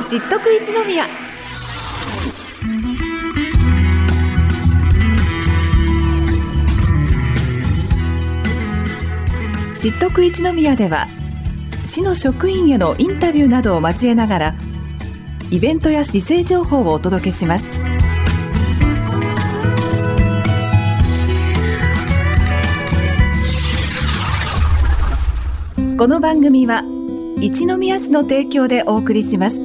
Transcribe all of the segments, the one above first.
知っとく一宮。知っとく一宮では、市の職員へのインタビューなどを交えながら、イベントや市政情報をお届けします。この番組は一宮市の提供でお送りします。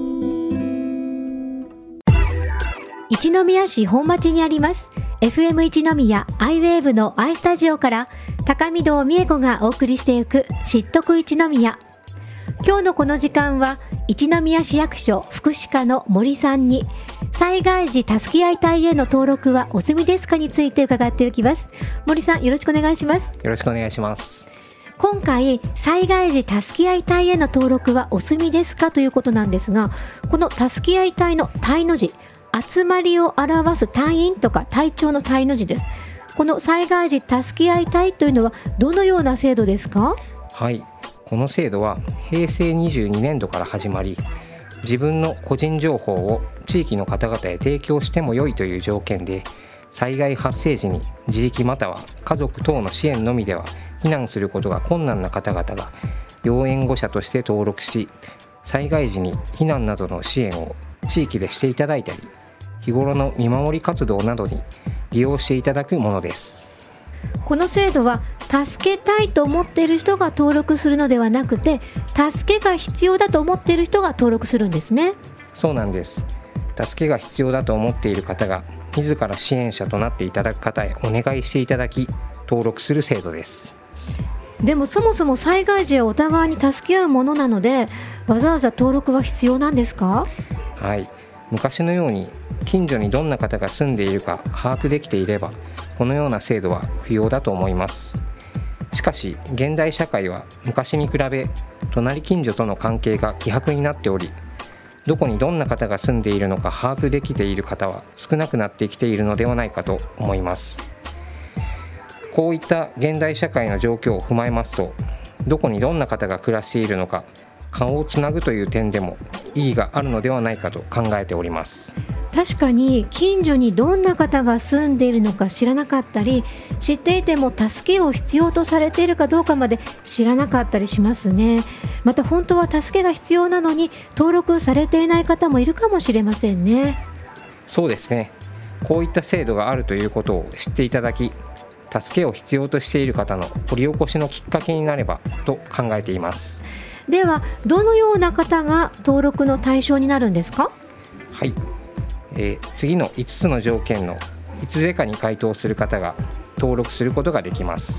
一宮市本町にあります FM 一宮アイウェーブの I スタジオから高見堂美恵子がお送りしていく知っとく一宮。今日のこの時間は一宮市役所福祉課の森さんに、災害時助け合い隊への登録はお済みですかについて伺っていきます。森さん、よろしくお願いします。 よろしくお願いします。 今回、災害時助け合い隊への登録はお済みですかということなんですが、この助け合い隊の隊の字、集まりを表す隊員とか隊長の隊の字です。この災害時助け合い隊というのはどのような制度ですか？ はい、この制度は平成22年度から始まり、自分の個人情報を地域の方々へ提供しても良いという条件で、災害発生時に自力または家族等の支援のみでは避難することが困難な方々が要援護者として登録し、災害時に避難などの支援を地域でしていただいたり、日頃の見守り活動などに利用していただくものです。 この制度は助けたいと思っている人が登録するのではなくて、助けが必要だと思っている人が登録するんですね。 そうなんです。助けが必要だと思っている方が自ら支援者となっていただく方へお願いしていただき、登録する制度です。 でもそもそも災害時はお互いに助け合うものなので、わざわざ登録は必要なんですか？ はい、昔のように近所にどんな方が住んでいるか把握できていれば、このような制度は不要だと思います。しかし現代社会は昔に比べ隣近所との関係が希薄になっており、どこにどんな方が住んでいるのか把握できている方は少なくなってきているのではないかと思います。こういった現代社会の状況を踏まえますと、どこにどんな方が暮らしているのか顔をつなぐという点でも意義があるのではないかと考えております。 確かに近所にどんな方が住んでいるのか知らなかったり、知っていても助けを必要とされているかどうかまで知らなかったりしますね。また本当は助けが必要なのに登録されていない方もいるかもしれませんね。 そうですね。こういった制度があるということを知っていただき、助けを必要としている方の掘り起こしのきっかけになればと考えています。 ではどのような方が登録の対象になるんですか？ はい、次の5つの条件のいずれかに該当する方が登録することができます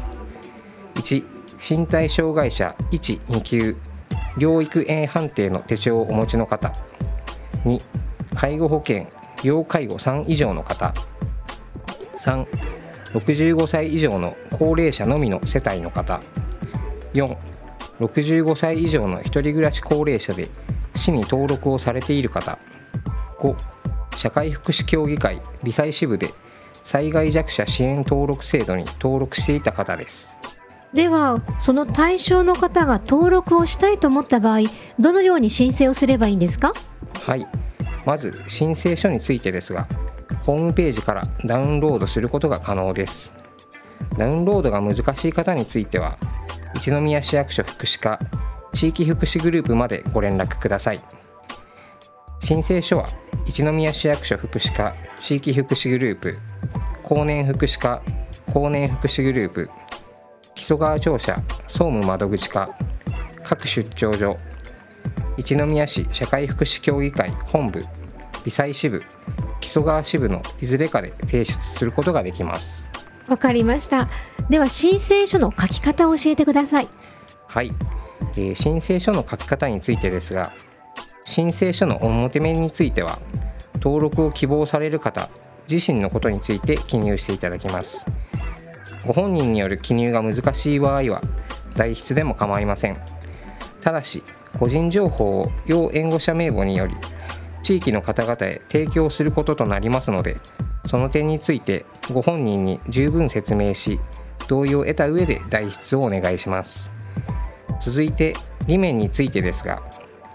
。1、身体障害者1、2級療育園判定の手帳をお持ちの方。2、介護保険要介護3以上の方。3、65歳以上の高齢者のみの世帯の方。4、65歳以上の一人暮らし高齢者で市に登録をされている方。5、社会福祉協議会微災支部で災害弱者支援登録制度に登録していた方です。 ではその対象の方が登録をしたいと思った場合、どのように申請をすればいいんですか？ はい、まず申請書についてですが、ホームページからダウンロードすることが可能です。ダウンロードが難しい方については、一宮市役所福祉課地域福祉グループまでご連絡ください。申請書は一宮市役所福祉課地域福祉グループ、後年福祉課後年福祉グループ、木曽川庁舎総務窓口課、各出張所、一宮市社会福祉協議会本部微災支部、木曽川支部のいずれかで提出することができます。 わかりました。では申請書の書き方を教えてください。 はい、申請書の書き方についてですが、申請書の表面については登録を希望される方自身のことについて記入していただきます。ご本人による記入が難しい場合は代筆でも構いません。ただし個人情報を要援護者名簿により地域の方々へ提供することとなりますので、その点についてご本人に十分説明し、同意を得た上で代筆をお願いします。続いて、理念についてですが、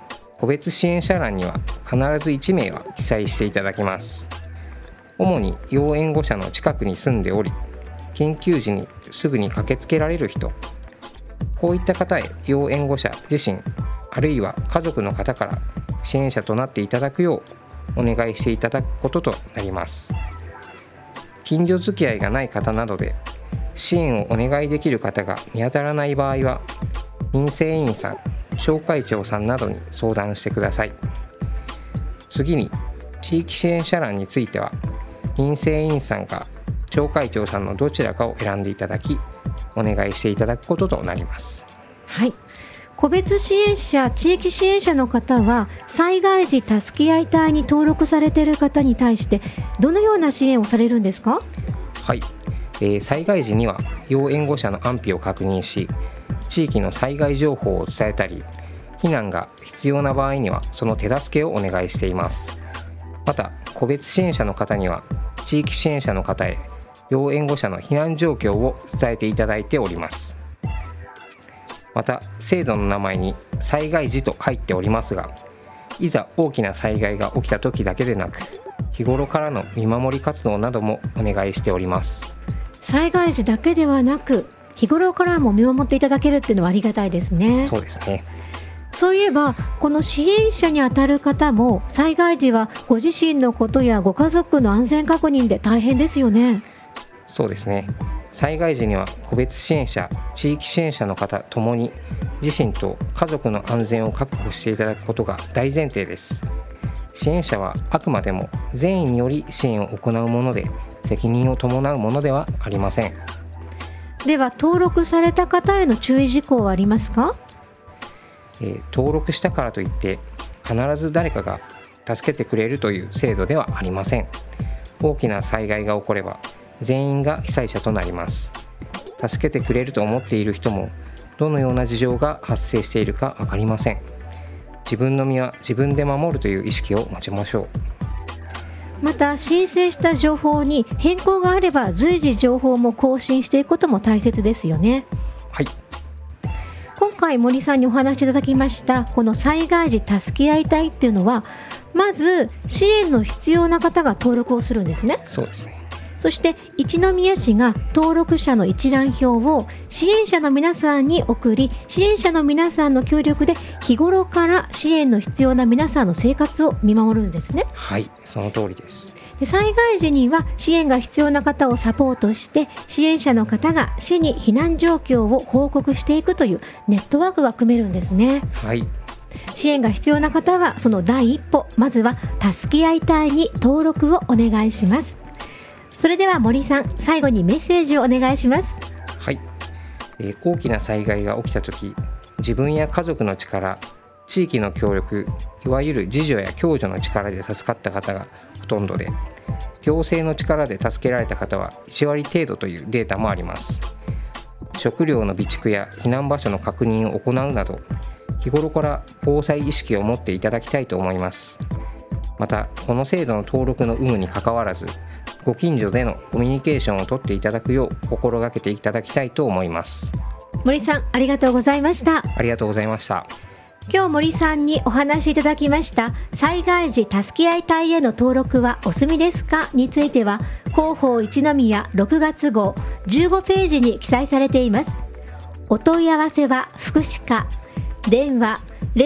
個別支援者欄には必ず1名は記載していただきます。主に要援護者の近くに住んでおり、緊急時にすぐに駆けつけられる人、こういった方へ要援護者自身あるいは家族の方から支援者となっていただくようお願いしていただくこととなります。近所付き合いがない方などで支援をお願いできる方が見当たらない場合は、民生委員さん、町会長さんなどに相談してください。次に、地域支援者欄については、民生委員さんか町会長さんのどちらかを選んでいただき、お願いしていただくこととなります。 はい。個別支援者、地域支援者の方は、災害時助け合い隊に登録されている方に対してどのような支援をされるんですか？ はい。災害時には要援護者の安否を確認し、地域の災害情報を伝えたり、避難が必要な場合にはその手助けをお願いしています。また、個別支援者の方には地域支援者の方へ要援護者の避難状況を伝えていただいております。また、制度の名前に災害時と入っておりますが、いざ大きな災害が起きた時だけでなく、日頃からの見守り活動などもお願いしております。 災害時だけではなく、日頃からも見守っていただけるっていうのはありがたいですね。 そうですね。 そういえば、この支援者にあたる方も災害時はご自身のことやご家族の安全確認で大変ですよね。 そうですね。災害時には個別支援者、地域支援者の方ともに自身と家族の安全を確保していただくことが大前提です。支援者はあくまでも善意により支援を行うもので、責任を伴うものではありません。 では、登録された方への注意事項はありますか？ 登録したからといって必ず誰かが助けてくれるという制度ではありません。大きな災害が起これば全員が被災者となります。助けてくれると思っている人もどのような事情が発生しているか分かりません。自分の身は自分で守るという意識を持ちましょう。 また、申請した情報に変更があれば随時情報も更新していくことも大切ですよね。 はい。 今回森さんにお話しいただきましたこの災害時助け合い隊っていうのは、まず支援の必要な方が登録をするんですね。 そうですね。 そして一宮市が登録者の一覧表を支援者の皆さんに送り、支援者の皆さんの協力で日頃から支援の必要な皆さんの生活を見守るんですね。 はい、その通りです。 で、災害時には支援が必要な方をサポートして、支援者の方が市に避難状況を報告していくというネットワークが組めるんですね。 はい。 支援が必要な方はその第一歩、まずは助け合い隊に登録をお願いします。それでは森さん、最後にメッセージをお願いします。 はい。大きな災害が起きたとき、自分や家族の力、地域の協力、いわゆる自助や共助の力で助かった方がほとんどで、行政の力で助けられた方は1割程度というデータもあります。食料の備蓄や避難場所の確認を行うなど、日頃から防災意識を持っていただきたいと思います。また、この制度の登録の有無にかかわらず、ご近所でのコミュニケーションをとっていただくよう心がけていただきたいと思います。 森さん、ありがとうございました。 ありがとうございました。 今日森さんにお話しいただきました災害時助け合い隊への登録はお済みですかについては、広報一宮6月号15ページに記載されています。お問い合わせは福祉課、電話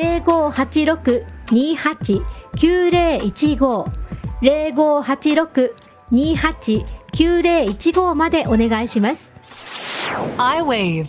0586-289015 0586-289015 までお願いします。 iWave。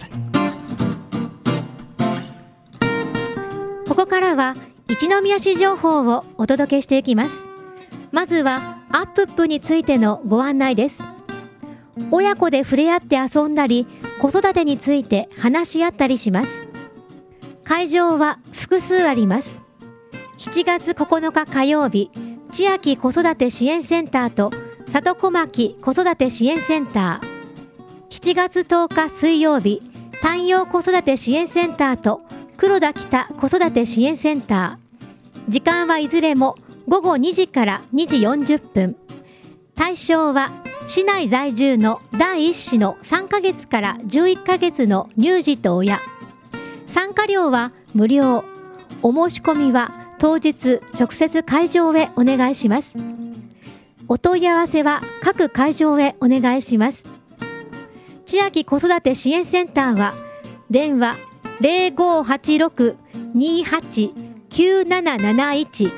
ここからは一宮市情報をお届けしていきます。まずはアップップについてのご案内です。親子で触れ合って遊んだり、子育てについて話し合ったりします。会場は複数あります。7月9日火曜日、千秋子育て支援センターと里小牧子育て支援センター、7月10日水曜日、太陽子育て支援センターと黒田北子育て支援センター。時間はいずれも午後2時から2時40分。対象は市内在住の第1子の3ヶ月から11ヶ月の乳児と親。参加料は無料。お申し込みは当日直接会場へお願いします。お問い合わせは各会場へお願いします。千秋子育て支援センターは電話 0586-289771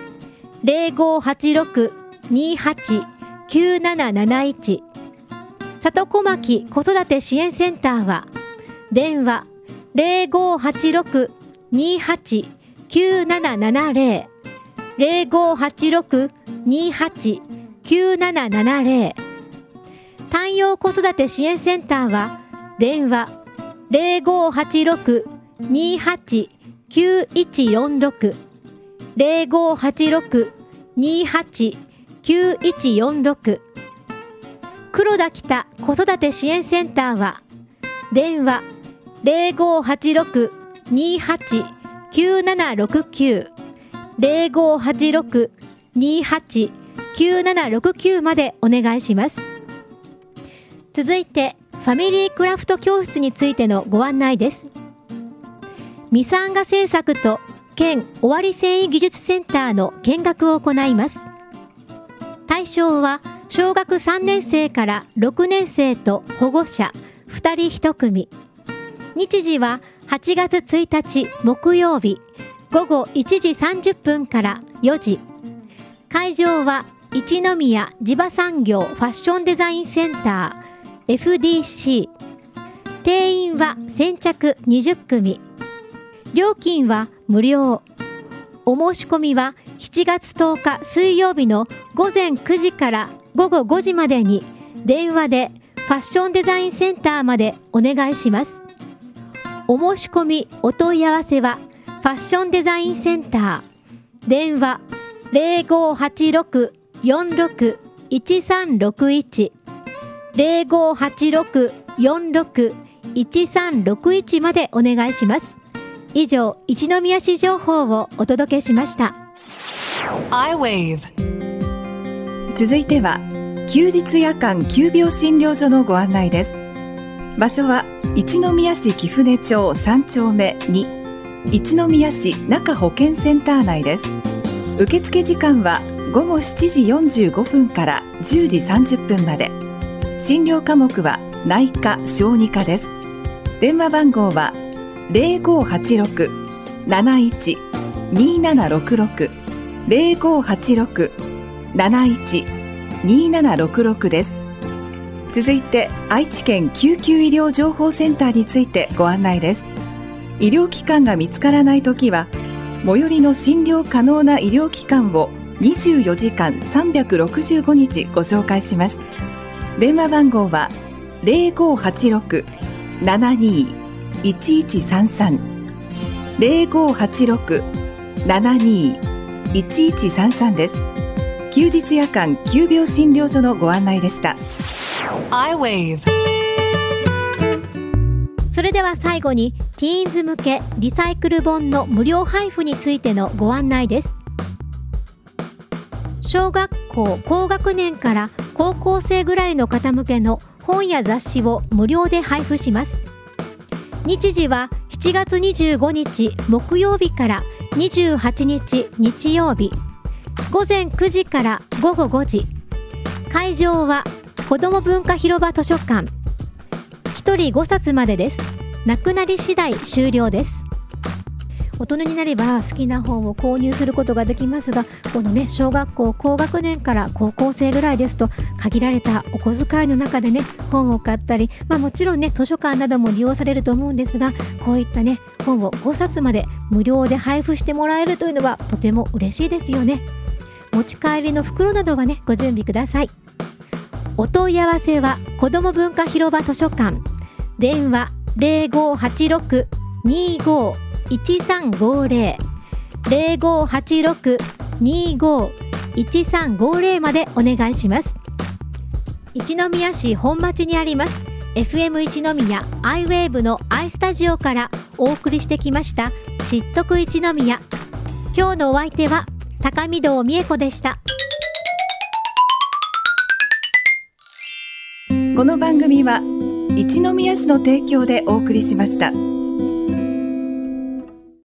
0586-289771。里小牧子育て支援センターは電話 0586-289770 0586-289770。単陽子育て支援センターは電話 0586-289146 0586-289146。黒田北子育て支援センターは電話 0586-289769 0586-289769までお願いします。続いてファミリークラフト教室についてのご案内です。ミサンガ製作と県尾張繊維技術センターの見学を行います。対象は小学3年生から6年生と保護者2人1組。日時は8月1日木曜日午後1時30分から4時。会場は一宮地場産業ファッションデザインセンター FDC。 定員は先着20組。料金は無料。お申し込みは7月10日水曜日の午前9時から午後5時までに電話でファッションデザインセンターまでお願いします。お申し込みお問い合わせはファッションデザインセンター電話 0586-46-1361 0586-46-1361までお願いします。以上、一宮市情報をお届けしました。 I-Wave。 続いては休日夜間急病診療所のご案内です。場所は一宮市貴船町3丁目2一宮市中保健センター内です。受付時間は午後7時45分から10時30分まで。診療科目は内科・小児科です。電話番号は 0586-71-2766 0586-71-2766 です。続いて愛知県救急医療情報センターについてご案内です。医療機関が見つからないときは最寄りの診療可能な医療機関を24時間365日ご紹介します。電話番号は 0586-72-1133 0586-72-1133 です。休日夜間急病診療所のご案内でした。 I-Wave。 それでは最後にティーンズ向けリサイクル本の無料配布についてのご案内です。小学校高学年から高校生ぐらいの方向けの本や雑誌を無料で配布します。日時は7月25日木曜日から28日日曜日午前9時から午後5時。会場は子ども文化広場図書館。1人5冊までです。なくなり次第終了です。大人になれば好きな本を購入することができますが、このね、小学校高学年から高校生ぐらいですと限られたお小遣いの中でね、本を買ったり、もちろんね、図書館なども利用されると思うんですが、こういったね、本を5冊まで無料で配布してもらえるというのはとても嬉しいですよね。持ち帰りの袋などはね、ご準備ください。お問い合わせは子ども文化広場図書館。電話 0586-25-1350 0586-25-1350までお願いします。一宮市本町にあります FM 一宮 I-Wave の I スタジオからお送りしてきました知っとく一宮。今日のお相手は高見堂美恵子でした。 この番組は一宮市の提供でお送りしました。